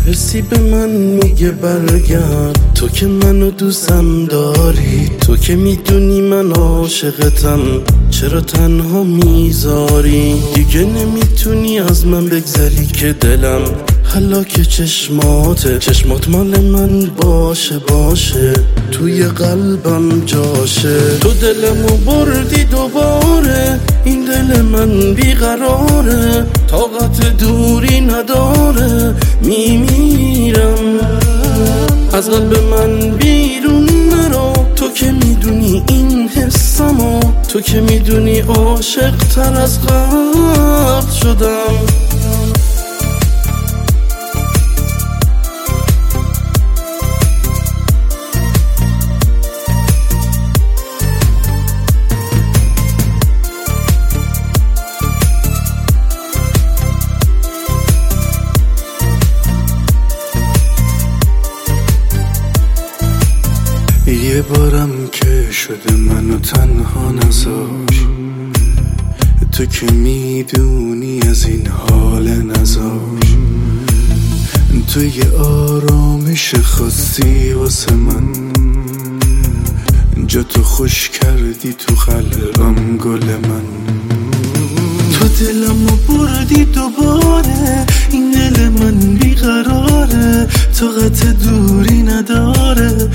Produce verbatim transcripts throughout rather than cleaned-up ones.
حسی به من میگه برگرد، تو که منو دوستم داری، تو که میدونی من عاشقتم، چرا تنها میذاری؟ دیگه نمیتونی از من بگذری که دلم حالا که چشماته، چشمات مال من باشه باشه، توی قلبم جاشه. تو دلمو بردی دوباره، این دل من بیقراره، طاقت دوری نداره، میمیرم. از قلب من بیرون نرو، تو که میدونی این حسمو، تو که میدونی عاشق تر از قبل شدم. یه بارم که شده منو تنها نذار، تو که میدونی از این حال نذار. تو یه آرامش خاصی واسه من، جا تو خوش کردی تو قلبم گل من. تو دلمو بردی دوباره، این دل من بیقراره، طاقت دوری نداره،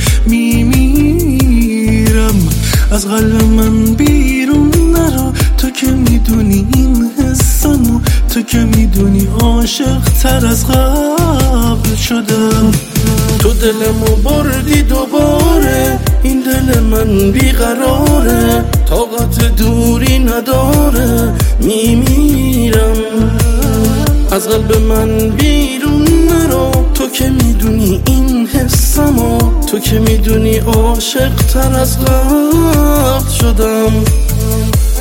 میمیرم. از قلب من بیرون نرو، تو که میدونی این حسمو، تو که میدونی عاشق تر از قبل شدم. تو دلمو بردی دوباره، این دل من بیقراره، طاقت دوری نداره، میمیرم. از قلب من بیرون نرو، تو که میدونی این حسمو، تو که میدونی عاشق تر از قبل شدم.